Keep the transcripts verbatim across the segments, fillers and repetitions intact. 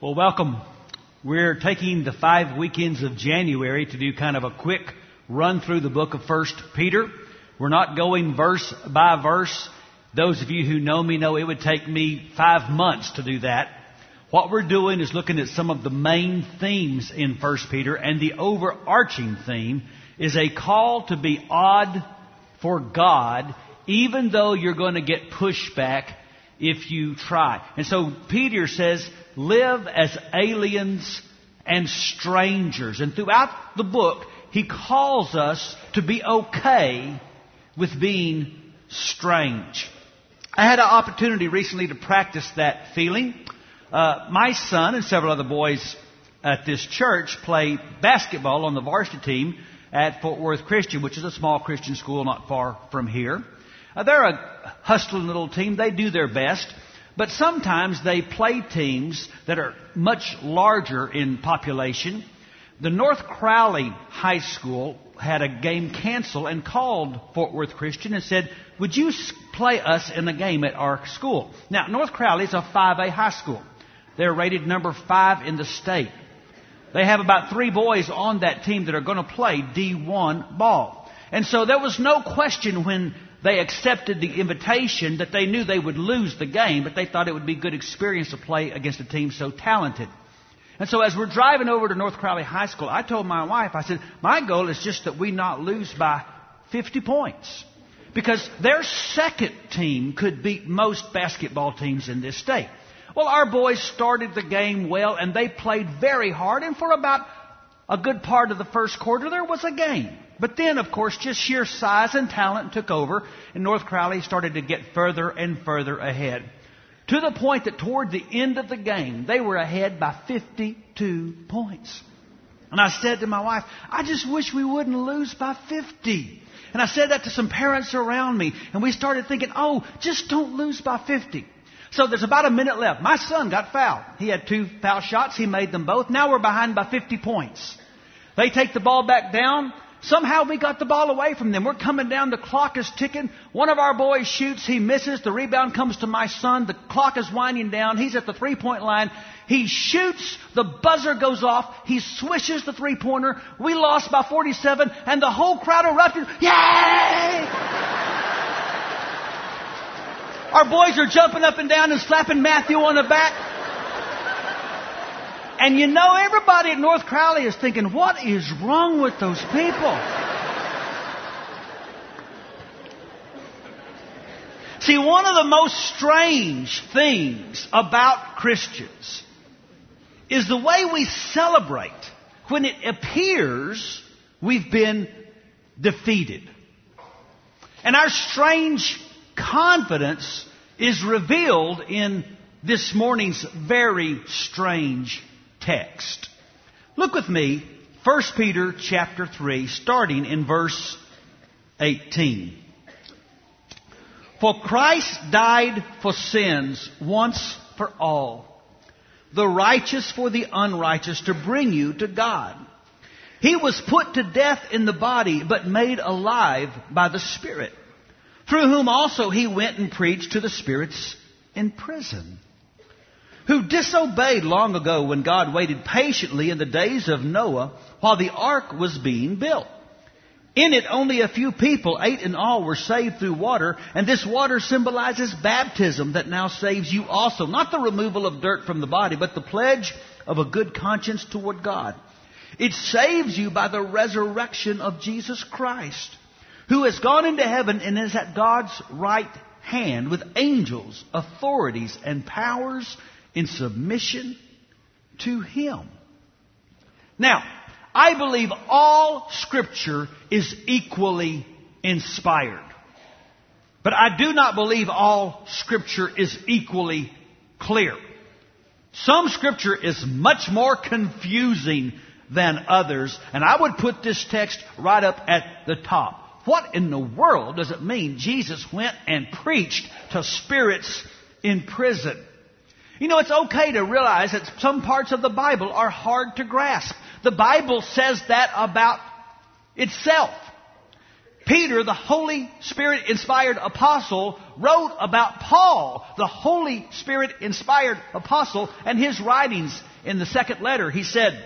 Well, welcome. We're taking the five weekends of January to do kind of a quick run through the book of First Peter. We're not going verse by verse. Those of you who know me know it would take me five months to do that. What we're doing is looking at some of the main themes in First Peter, and the overarching theme is a call to be odd for God, even though you're going to get pushback if you try. And so Peter says, live as aliens and strangers. And throughout the book, he calls us to be okay with being strange. I had an opportunity recently to practice that feeling. Uh, my son and several other boys at this church play basketball on the varsity team at Fort Worth Christian, which is a small Christian school not far from here. Uh, they're a hustling little team. They do their best. But sometimes they play teams that are much larger in population. The North Crowley High School had a game canceled and called Fort Worth Christian and said, would you play us in a game at our school? Now, North Crowley is a five A high school. They're rated number five in the state. They have about three boys on that team that are going to play D one ball. And so there was no question when they accepted the invitation that they knew they would lose the game, but they thought it would be a good experience to play against a team so talented. And so as we're driving over to North Crowley High School, I told my wife, I said, my goal is just that we not lose by fifty points. Because their second team could beat most basketball teams in this state. Well, our boys started the game well, and they played very hard, and for about a good part of the first quarter, there was a game. But then, of course, just sheer size and talent took over, and North Crowley started to get further and further ahead. To the point that toward the end of the game, they were ahead by fifty-two points. And I said to my wife, I just wish we wouldn't lose by fifty. And I said that to some parents around me, and we started thinking, oh, just don't lose by fifty. So there's about a minute left. My son got fouled. He had two foul shots. He made them both. Now we're behind by fifty points. They take the ball back down. Somehow we got the ball away from them. We're coming down. The clock is ticking. One of our boys shoots. He misses. The rebound comes to my son. The clock is winding down. He's at the three-point line. He shoots. The buzzer goes off. He swishes the three-pointer. We lost by forty-seven, and the whole crowd erupted. Yay! Our boys are jumping up and down and slapping Matthew on the back. And you know, everybody at North Crowley is thinking, what is wrong with those people? See, one of the most strange things about Christians is the way we celebrate when it appears we've been defeated. And our strange confidence is revealed in this morning's very strange text. Look with me, First Peter chapter three, starting in verse eighteen. For Christ died for sins once for all, the righteous for the unrighteous, to bring you to God. He was put to death in the body, but made alive by the Spirit, through whom also he went and preached to the spirits in prison, who disobeyed long ago when God waited patiently in the days of Noah while the ark was being built. In it only a few people, eight in all, were saved through water, and this water symbolizes baptism that now saves you also. Not the removal of dirt from the body, but the pledge of a good conscience toward God. It saves you by the resurrection of Jesus Christ, who has gone into heaven and is at God's right hand with angels, authorities, and powers in submission to Him. Now, I believe all Scripture is equally inspired. But I do not believe all Scripture is equally clear. Some Scripture is much more confusing than others, and I would put this text right up at the top. What in the world does it mean Jesus went and preached to spirits in prison? You know, it's okay to realize that some parts of the Bible are hard to grasp. The Bible says that about itself. Peter, the Holy Spirit inspired apostle, wrote about Paul, the Holy Spirit inspired apostle, and his writings in the second letter. He said,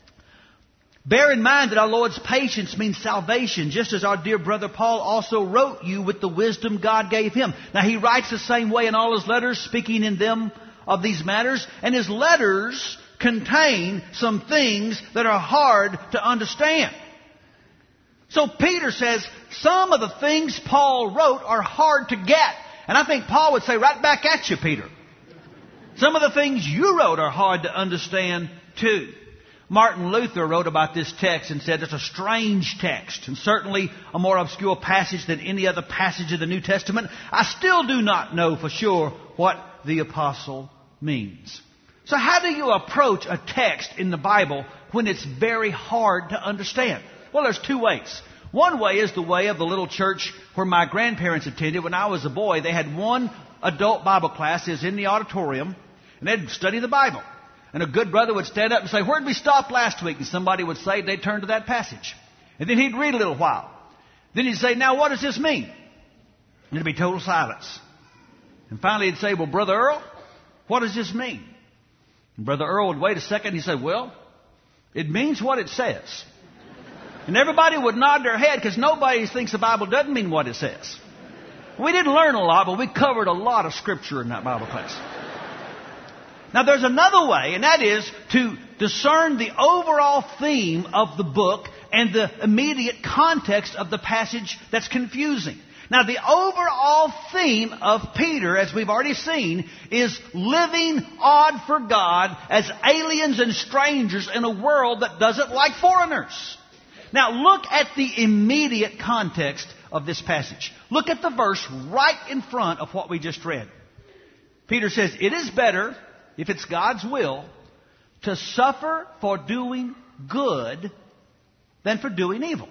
bear in mind that our Lord's patience means salvation, just as our dear brother Paul also wrote you with the wisdom God gave him. Now he writes the same way in all his letters, speaking in them of these matters, and his letters contain some things that are hard to understand. So Peter says some of the things Paul wrote are hard to get. And I think Paul would say right back at you, Peter. Some of the things you wrote are hard to understand too. Martin Luther wrote about this text and said it's a strange text and certainly a more obscure passage than any other passage of the New Testament. I still do not know for sure what the apostle means. So how do you approach a text in the Bible when it's very hard to understand? Well, there's two ways. One way is the way of the little church where my grandparents attended when I was a boy. They had one adult Bible class. It was in the auditorium, and they'd study the Bible. And a good brother would stand up and say, where did we stop last week? And somebody would say, they'd turn to that passage. And then he'd read a little while. Then he'd say, now what does this mean? And there'd be total silence. And finally he'd say, well, Brother Earl, what does this mean? And Brother Earl would wait a second. He said, well, it means what it says. And everybody would nod their head because nobody thinks the Bible doesn't mean what it says. We didn't learn a lot, but we covered a lot of Scripture in that Bible class. Now there's another way, and that is to discern the overall theme of the book and the immediate context of the passage that's confusing. Now the overall theme of Peter, as we've already seen, is living odd for God as aliens and strangers in a world that doesn't like foreigners. Now look at the immediate context of this passage. Look at the verse right in front of what we just read. Peter says, it is better, if it's God's will, to suffer for doing good than for doing evil.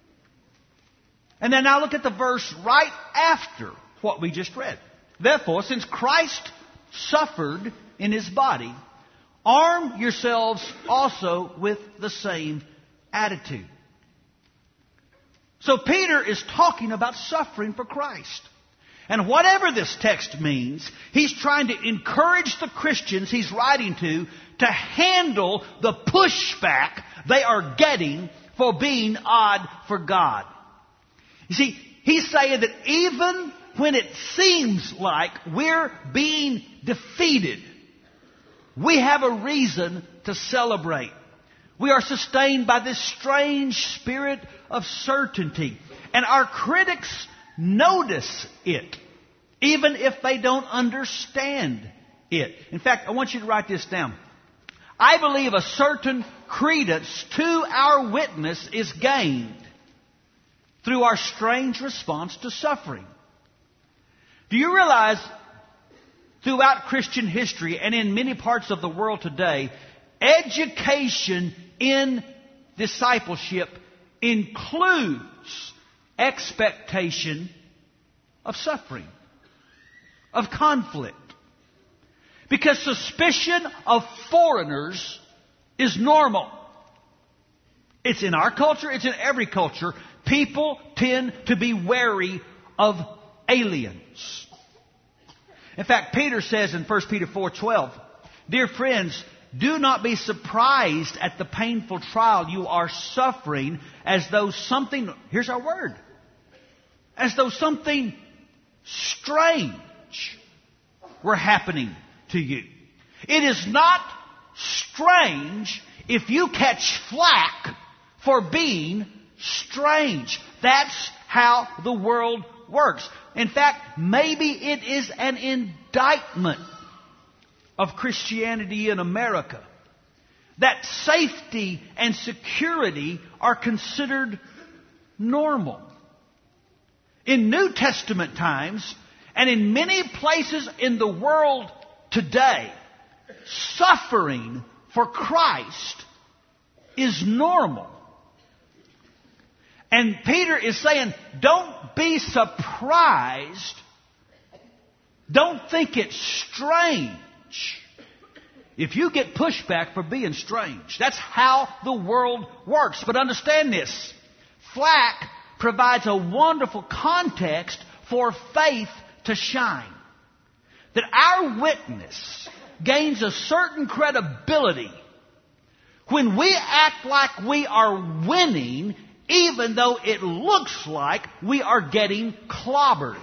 And then now look at the verse right after what we just read. Therefore, since Christ suffered in his body, arm yourselves also with the same attitude. So Peter is talking about suffering for Christ. And whatever this text means, he's trying to encourage the Christians he's writing to to handle the pushback they are getting for being odd for God. You see, he's saying that even when it seems like we're being defeated, we have a reason to celebrate. We are sustained by this strange spirit of certainty. And our critics notice it, even if they don't understand it. In fact, I want you to write this down. I believe a certain credence to our witness is gained through our strange response to suffering. Do you realize throughout Christian history and in many parts of the world today, education in discipleship includes expectation of suffering, of conflict. Because suspicion of foreigners is normal. It's in our culture, it's in every culture. People tend to be wary of aliens. In fact, Peter says in First Peter four twelve, dear friends, do not be surprised at the painful trial you are suffering as though something, here's our word, as though something strange were happening to you. It is not strange if you catch flack for being strange. That's how the world works. In fact, maybe it is an indictment of Christianity in America that safety and security are considered normal. In New Testament times, and in many places in the world today, suffering for Christ is normal. And Peter is saying, don't be surprised. Don't think it's strange if you get pushback for being strange. That's how the world works. But understand this. Flack provides a wonderful context for faith to shine. That our witness gains a certain credibility when we act like we are winning, even though it looks like we are getting clobbered.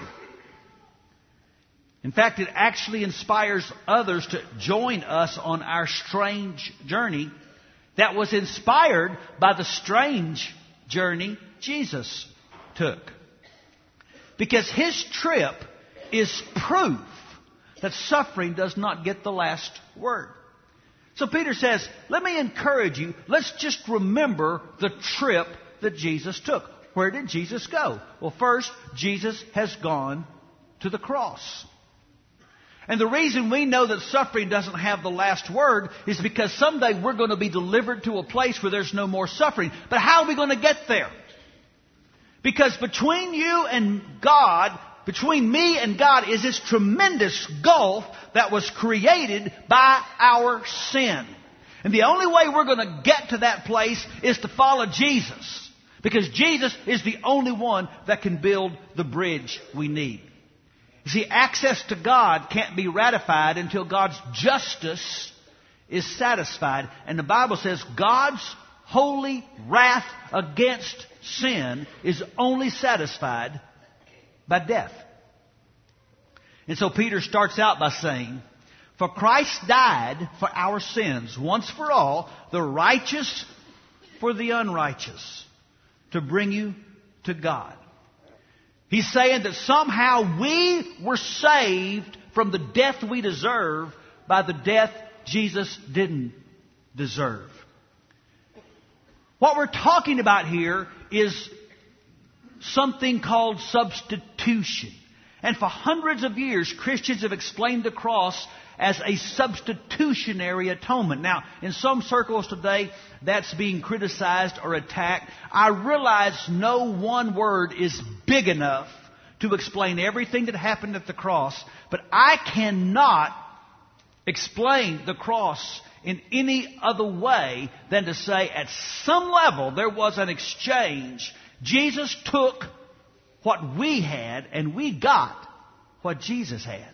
In fact, it actually inspires others to join us on our strange journey that was inspired by the strange journey Jesus took. Because his trip is proof that suffering does not get the last word. So Peter says, let me encourage you, let's just remember the trip that Jesus took. Where did Jesus go? Well, first, Jesus has gone to the cross. And the reason we know that suffering doesn't have the last word is because someday we're going to be delivered to a place where there's no more suffering. But how are we going to get there? Because between you and God, between me and God, is this tremendous gulf that was created by our sin. And the only way we're going to get to that place is to follow Jesus. Because Jesus is the only one that can build the bridge we need. You see, access to God can't be ratified until God's justice is satisfied. And the Bible says God's holy wrath against sin is only satisfied by death. And so Peter starts out by saying, for Christ died for our sins once for all, the righteous for the unrighteous, to bring you to God. He's saying that somehow we were saved from the death we deserve by the death Jesus didn't deserve. What we're talking about here is something called substitution. And for hundreds of years, Christians have explained the cross as a substitutionary atonement. Now, in some circles today, that's being criticized or attacked. I realize no one word is big enough to explain everything that happened at the cross, but I cannot explain the cross in any other way than to say at some level there was an exchange. Jesus took what we had and we got what Jesus had.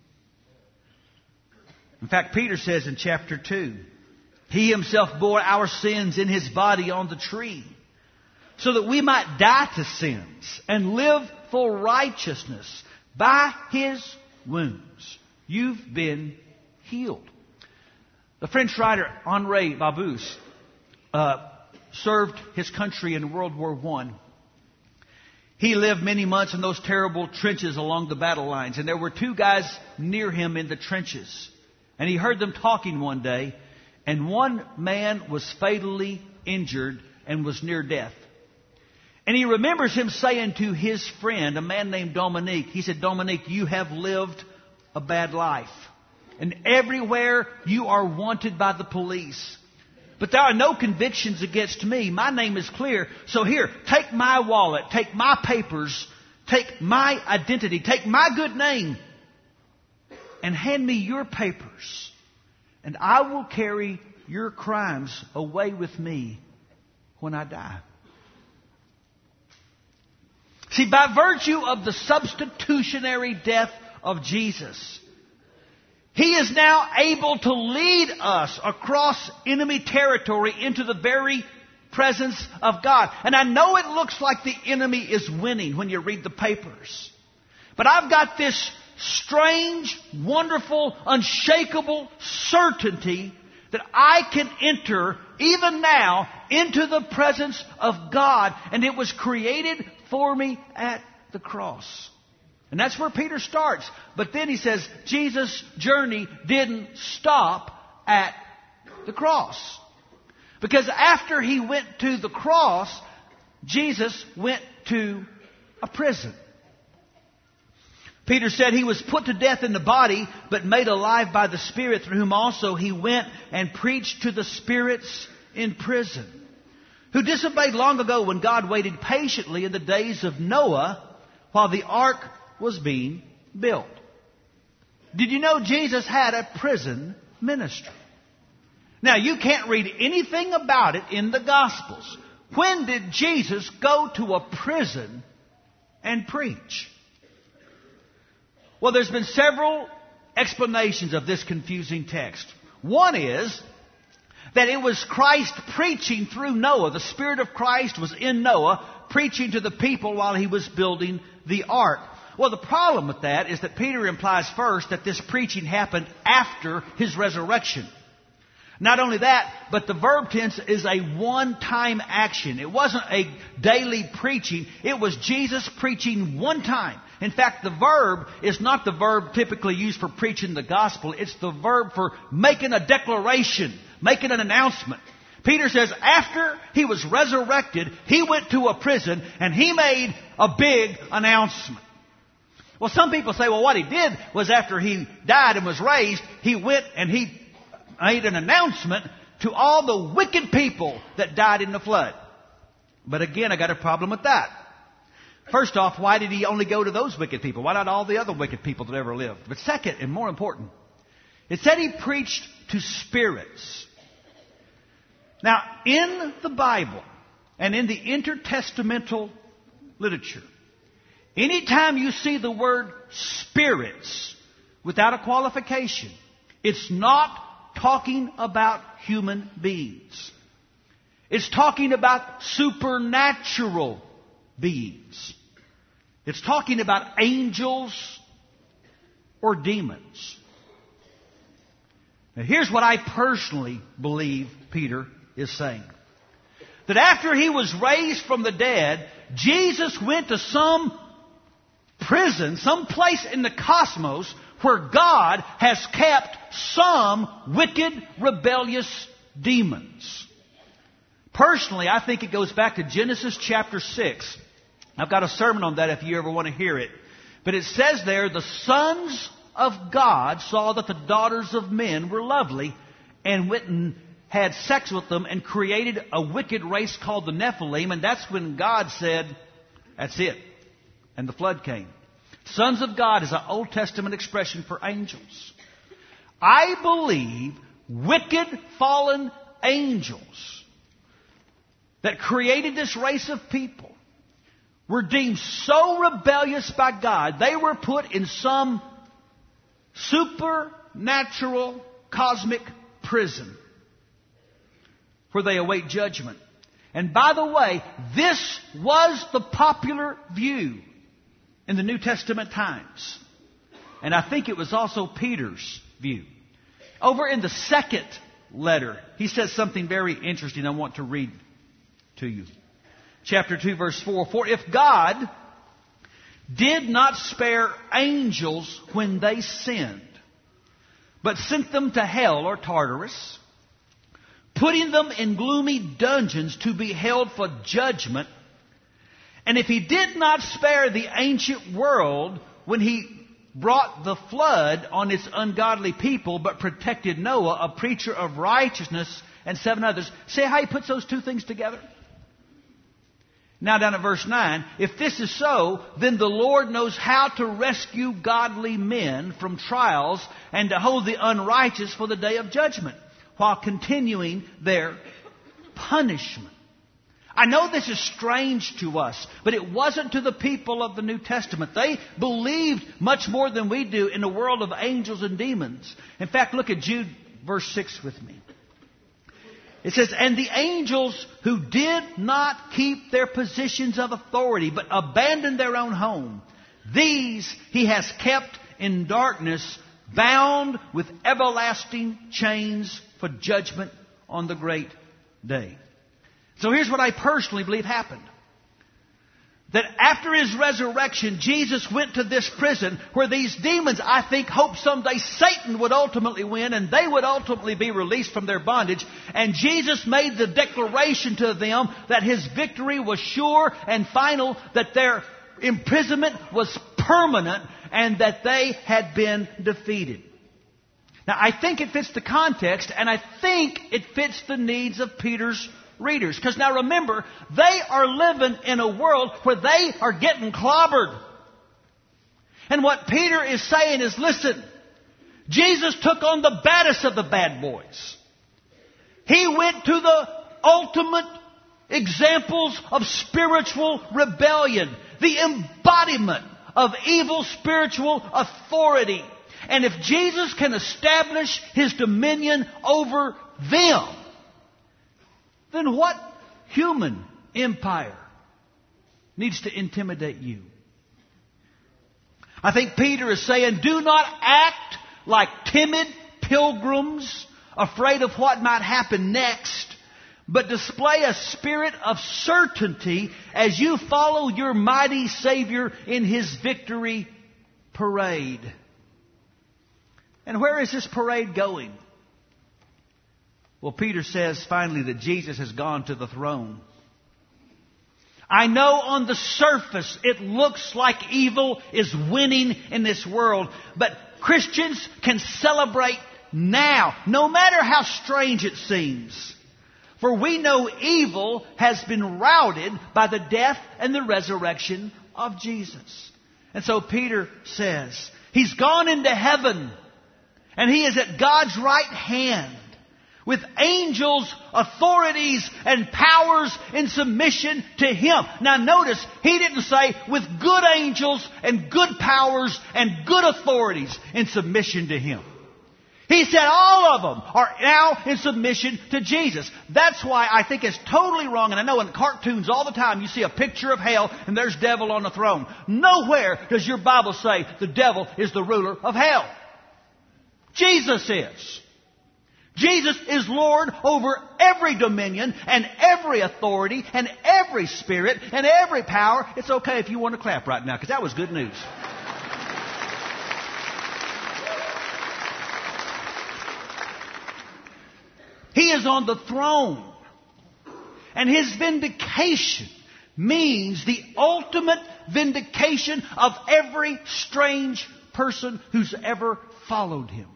In fact, Peter says in chapter two, He Himself bore our sins in His body on the tree, so that we might die to sins and live for righteousness. By His wounds, you've been healed. The French writer Henri Barbusse uh, served his country in World War One. He lived many months in those terrible trenches along the battle lines, and there were two guys near him in the trenches. And he heard them talking one day, and one man was fatally injured and was near death. And he remembers him saying to his friend, a man named Dominique, he said, Dominique, you have lived a bad life. And everywhere you are wanted by the police. But there are no convictions against me. My name is clear. So here, take my wallet, take my papers, take my identity, take my good name, and hand me your papers, and I will carry your crimes away with me when I die. See, by virtue of the substitutionary death of Jesus, He is now able to lead us across enemy territory into the very presence of God. And I know it looks like the enemy is winning when you read the papers, but I've got this strange, wonderful, unshakable certainty that I can enter, even now, into the presence of God. And it was created for me at the cross. And that's where Peter starts. But then he says, Jesus' journey didn't stop at the cross. Because after He went to the cross, Jesus went to a prison. Peter said He was put to death in the body, but made alive by the Spirit, through whom also He went and preached to the spirits in prison, who disobeyed long ago when God waited patiently in the days of Noah while the ark was being built. Did you know Jesus had a prison ministry? Now, you can't read anything about it in the Gospels, When did Jesus go to a prison and preach? Well, there's been several explanations of this confusing text. One is that it was Christ preaching through Noah. The Spirit of Christ was in Noah, preaching to the people while he was building the ark. Well, the problem with that is that Peter implies first that this preaching happened after his resurrection. Not only that, but the verb tense is a one-time action. It wasn't a daily preaching. It was Jesus preaching one time. In fact, the verb is not the verb typically used for preaching the gospel. It's the verb for making a declaration, making an announcement. Peter says after he was resurrected, he went to a prison and he made a big announcement. Well, some people say, well, what he did was after he died and was raised, he went and he made an announcement to all the wicked people that died in the flood. But again, I got a problem with that. First off, why did he only go to those wicked people? Why not all the other wicked people that ever lived? But second, and more important, it said he preached to spirits. Now, in the Bible and in the intertestamental literature, anytime you see the word spirits without a qualification, it's not talking about human beings. It's talking about supernatural beings. It's talking about angels or demons. Now, here's what I personally believe Peter is saying. That after he was raised from the dead, Jesus went to some prison, some place in the cosmos where God has kept some wicked, rebellious demons. Personally, I think it goes back to Genesis chapter six. I've got a sermon on that if you ever want to hear it. But it says there, the sons of God saw that the daughters of men were lovely and went and had sex with them and created a wicked race called the Nephilim. And that's when God said, that's it. And the flood came. Sons of God is an Old Testament expression for angels. I believe wicked, fallen angels that created this race of people were deemed so rebellious by God, they were put in some supernatural cosmic prison where they await judgment. And by the way, this was the popular view in the New Testament times. And I think it was also Peter's view. Over in the second letter, he says something very interesting I want to read to you. Chapter two, verse four. For if God did not spare angels when they sinned, but sent them to hell or Tartarus, putting them in gloomy dungeons to be held for judgment, and if he did not spare the ancient world when he brought the flood on its ungodly people, but protected Noah, a preacher of righteousness, and seven others. See how he puts those two things together? Now down at verse nine, if this is so, then the Lord knows how to rescue godly men from trials and to hold the unrighteous for the day of judgment, while continuing their punishment. I know this is strange to us, but it wasn't to the people of the New Testament. They believed much more than we do in the world of angels and demons. In fact, look at Jude verse six with me. It says, and the angels who did not keep their positions of authority, but abandoned their own home, these he has kept in darkness, bound with everlasting chains for judgment on the great day. So here's what I personally believe happened. That after his resurrection, Jesus went to this prison where these demons, I think, hoped someday Satan would ultimately win and they would ultimately be released from their bondage. And Jesus made the declaration to them that his victory was sure and final, that their imprisonment was permanent, and that they had been defeated. Now, I think it fits the context, and I think it fits the needs of Peter's readers. Because now remember, they are living in a world where they are getting clobbered. And what Peter is saying is, listen, Jesus took on the baddest of the bad boys. He went to the ultimate examples of spiritual rebellion, the embodiment of evil spiritual authority. And if Jesus can establish His dominion over them, then what human empire needs to intimidate you? I think Peter is saying, do not act like timid pilgrims, afraid of what might happen next, but display a spirit of certainty as you follow your mighty Savior in His victory parade. And where is this parade going? Well, Peter says finally that Jesus has gone to the throne. I know on the surface it looks like evil is winning in this world, but Christians can celebrate now, no matter how strange it seems. For we know evil has been routed by the death and the resurrection of Jesus. And so Peter says, He's gone into heaven, and He is at God's right hand, with angels, authorities, and powers in submission to Him. Now notice, He didn't say with good angels and good powers and good authorities in submission to Him. He said all of them are now in submission to Jesus. That's why I think it's totally wrong. And I know in cartoons all the time you see a picture of hell and there's devil on the throne. Nowhere does your Bible say the devil is the ruler of hell. Jesus is. Jesus is Lord over every dominion and every authority and every spirit and every power. It's okay if you want to clap right now, because that was good news. He is on the throne. And His vindication means the ultimate vindication of every strange person who's ever followed Him.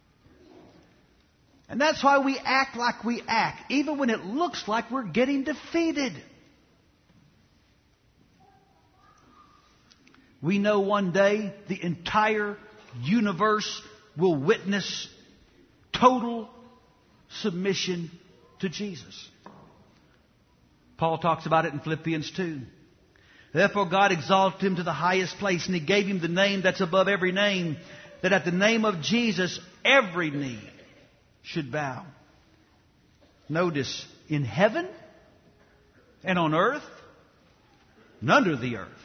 And that's why we act like we act, even when it looks like we're getting defeated. We know one day the entire universe will witness total submission to Jesus. Paul talks about it in Philippians two. Therefore God exalted Him to the highest place, and He gave Him the name that's above every name, that at the name of Jesus every knee should bow. Notice, in heaven and on earth and under the earth,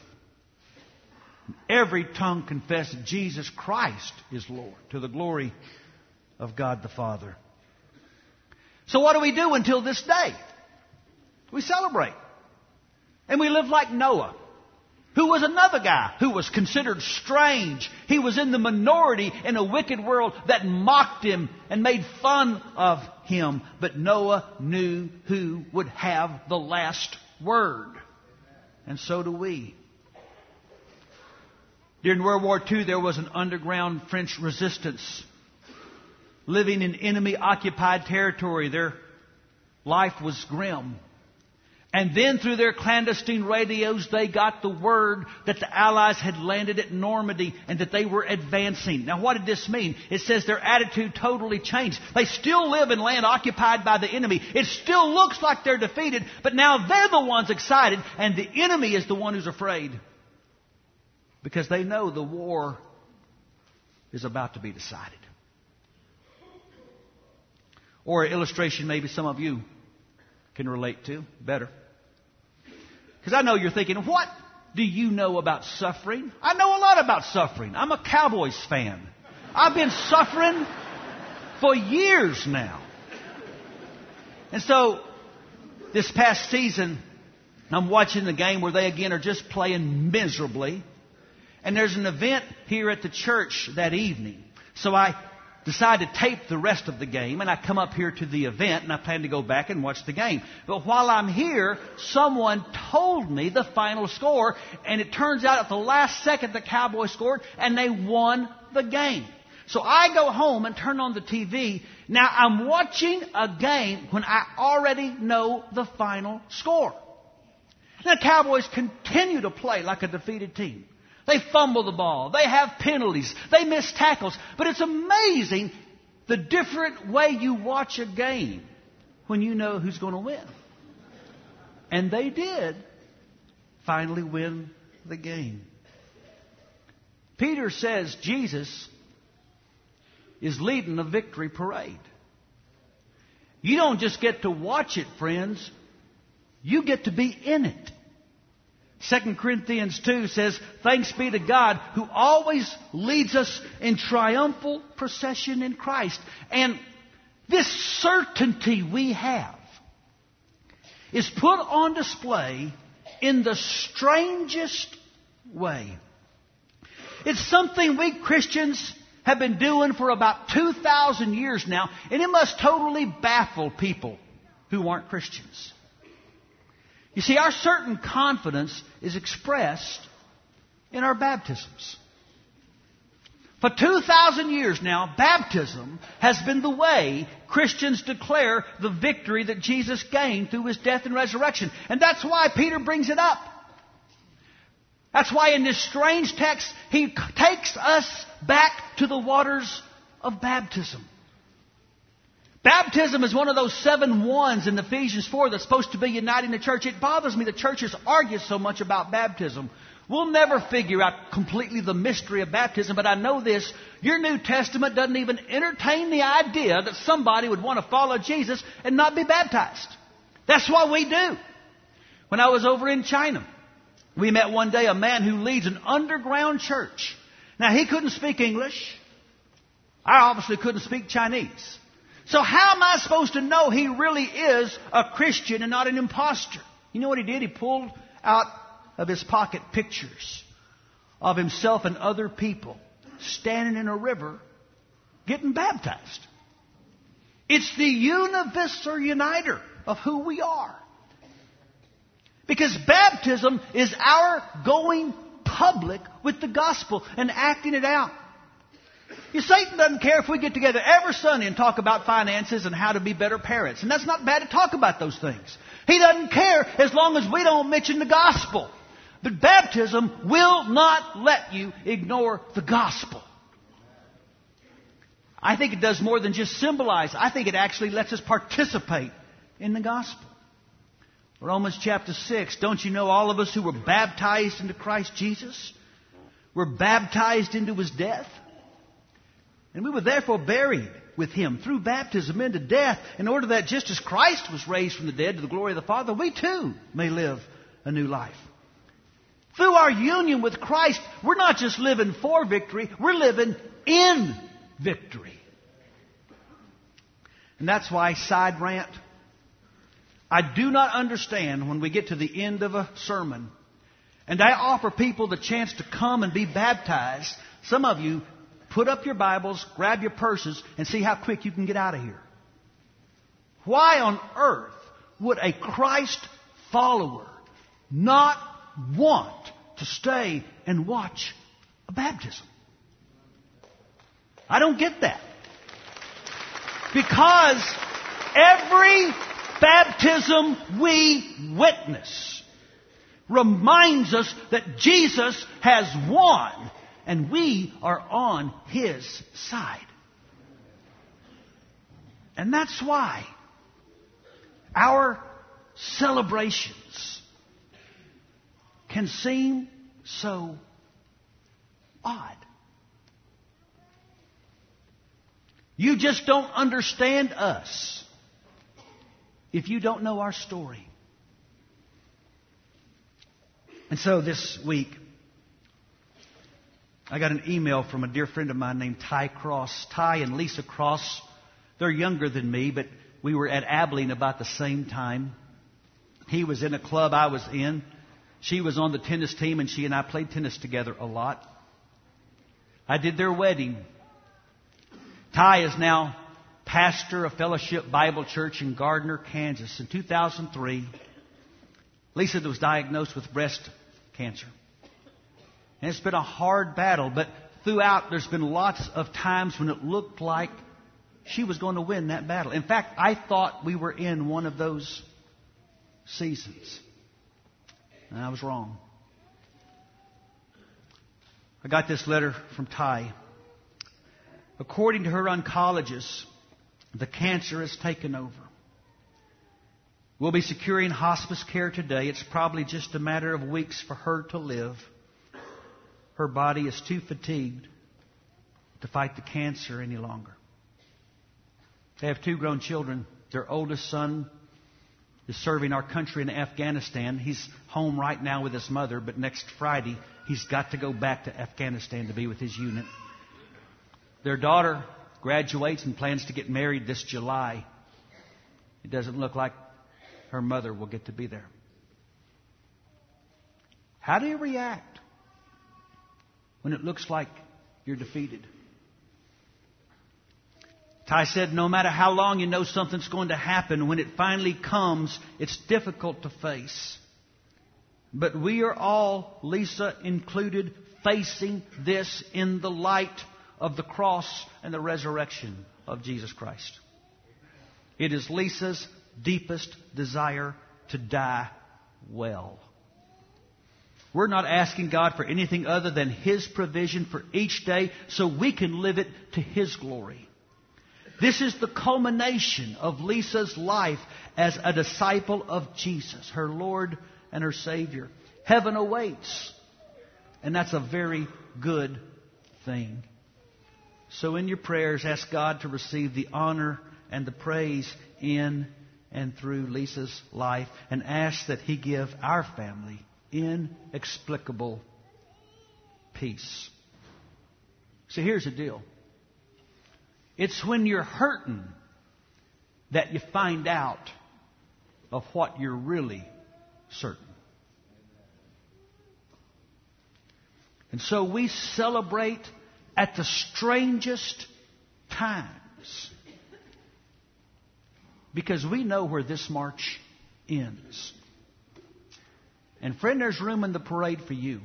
every tongue confess that Jesus Christ is Lord, to the glory of God the Father. So what do we do until this day? We celebrate. And we live like Noah, who was another guy who was considered strange. He was in the minority in a wicked world that mocked him and made fun of him. But Noah knew who would have the last word. And so do we. During World War Two, there was an underground French resistance. Living in enemy-occupied territory, their life was grim. And then through their clandestine radios, they got the word that the Allies had landed at Normandy and that they were advancing. Now, what did this mean? It says their attitude totally changed. They still live in land occupied by the enemy. It still looks like they're defeated, but now they're the ones excited, and the enemy is the one who's afraid. Because they know the war is about to be decided. Or an illustration maybe some of you can relate to better. Because I know you're thinking, what do you know about suffering? I know a lot about suffering. I'm a Cowboys fan. I've been suffering for years now. And so, this past season, I'm watching the game where they again are just playing miserably. And there's an event here at the church that evening. So I decide to tape the rest of the game, and I come up here to the event, and I plan to go back and watch the game. But while I'm here, someone told me the final score, and it turns out at the last second the Cowboys scored, and they won the game. So I go home and turn on the T V. Now I'm watching a game when I already know the final score. The Cowboys continue to play like a defeated team. They fumble the ball. They have penalties. They miss tackles. But it's amazing the different way you watch a game when you know who's going to win. And they did finally win the game. Peter says Jesus is leading a victory parade. You don't just get to watch it, friends. You get to be in it. Second Corinthians two says, thanks be to God who always leads us in triumphal procession in Christ. And this certainty we have is put on display in the strangest way. It's something we Christians have been doing for about two thousand years now, and it must totally baffle people who aren't Christians. You see, our certain confidence is expressed in our baptisms. For two thousand years now, baptism has been the way Christians declare the victory that Jesus gained through His death and resurrection. And that's why Peter brings it up. That's why in this strange text, he takes us back to the waters of baptism. Baptism is one of those seven ones in Ephesians four that's supposed to be uniting the church. It bothers me that churches argue so much about baptism. We'll never figure out completely the mystery of baptism, but I know this. Your New Testament doesn't even entertain the idea that somebody would want to follow Jesus and not be baptized. That's what we do. When I was over in China, we met one day a man who leads an underground church. Now, he couldn't speak English. I obviously couldn't speak Chinese. So how am I supposed to know he really is a Christian and not an imposter? You know what he did? He pulled out of his pocket pictures of himself and other people standing in a river getting baptized. It's the universal uniter of who we are. Because baptism is our going public with the gospel and acting it out. You, Satan doesn't care if we get together every Sunday and talk about finances and how to be better parents. And that's not bad to talk about those things. He doesn't care as long as we don't mention the gospel. But baptism will not let you ignore the gospel. I think it does more than just symbolize. I think it actually lets us participate in the gospel. Romans chapter six, don't you know all of us who were baptized into Christ Jesus were baptized into His death? And we were therefore buried with Him through baptism into death, in order that just as Christ was raised from the dead to the glory of the Father, we too may live a new life. Through our union with Christ, we're not just living for victory, we're living in victory. And that's why, side rant, I do not understand when we get to the end of a sermon and I offer people the chance to come and be baptized. Some of you put up your Bibles, grab your purses, and see how quick you can get out of here. Why on earth would a Christ follower not want to stay and watch a baptism? I don't get that. Because every baptism we witness reminds us that Jesus has won and we are on His side. And that's why our celebrations can seem so odd. You just don't understand us if you don't know our story. And so this week, I got an email from a dear friend of mine named Ty Cross. Ty and Lisa Cross, they're younger than me, but we were at Abilene about the same time. He was in a club I was in. She was on the tennis team, and she and I played tennis together a lot. I did their wedding. Ty is now pastor of Fellowship Bible Church in Gardner, Kansas. In two thousand three, Lisa was diagnosed with breast cancer. And it's been a hard battle, but throughout there's been lots of times when it looked like she was going to win that battle. In fact, I thought we were in one of those seasons. And I was wrong. I got this letter from Ty. According to her oncologist, the cancer has taken over. We'll be securing hospice care today. It's probably just a matter of weeks for her to live. Her body is too fatigued to fight the cancer any longer. They have two grown children. Their oldest son is serving our country in Afghanistan. He's home right now with his mother, but next Friday he's got to go back to Afghanistan to be with his unit. Their daughter graduates and plans to get married this July. It doesn't look like her mother will get to be there. How do you react when it looks like you're defeated? Ty said, no matter how long you know something's going to happen, when it finally comes, it's difficult to face. But we are all, Lisa included, facing this in the light of the cross and the resurrection of Jesus Christ. It is Lisa's deepest desire to die well. We're not asking God for anything other than His provision for each day so we can live it to His glory. This is the culmination of Lisa's life as a disciple of Jesus, her Lord and her Savior. Heaven awaits, and that's a very good thing. So in your prayers, ask God to receive the honor and the praise in and through Lisa's life, and ask that He give our family inexplicable peace. So here's the deal. It's when you're hurting that you find out of what you're really certain. And so we celebrate at the strangest times, because we know where this march ends. And friend, there's room in the parade for you.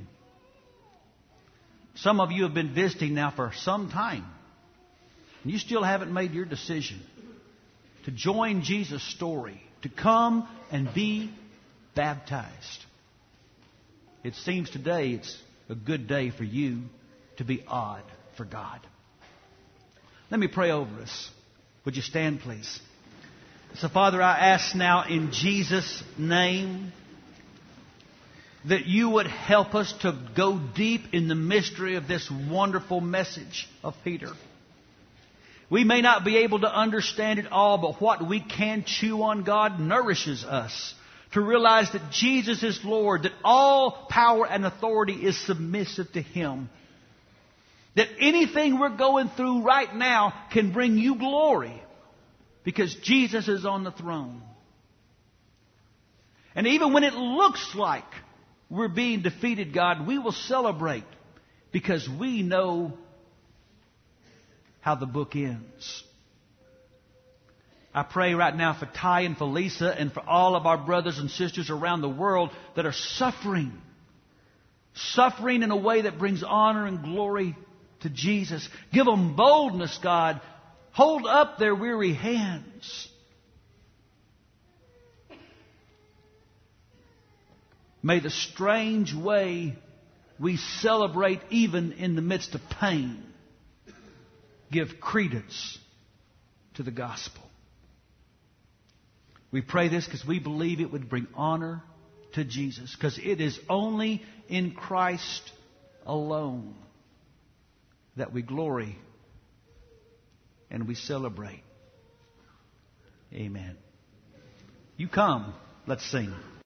Some of you have been visiting now for some time, and you still haven't made your decision to join Jesus' story, to come and be baptized. It seems today it's a good day for you to be odd for God. Let me pray over us. Would you stand, please? So, Father, I ask now in Jesus' name that you would help us to go deep in the mystery of this wonderful message of Peter. We may not be able to understand it all, but what we can chew on, God, nourishes us to realize that Jesus is Lord, that all power and authority is submissive to Him. That anything we're going through right now can bring you glory because Jesus is on the throne. And even when it looks like we're being defeated, God, we will celebrate because we know how the book ends. I pray right now for Ty and for Lisa and for all of our brothers and sisters around the world that are suffering. Suffering in a way that brings honor and glory to Jesus. Give them boldness, God. Hold up their weary hands. May the strange way we celebrate even in the midst of pain give credence to the gospel. We pray this because we believe it would bring honor to Jesus, because it is only in Christ alone that we glory and we celebrate. Amen. You come. Let's sing.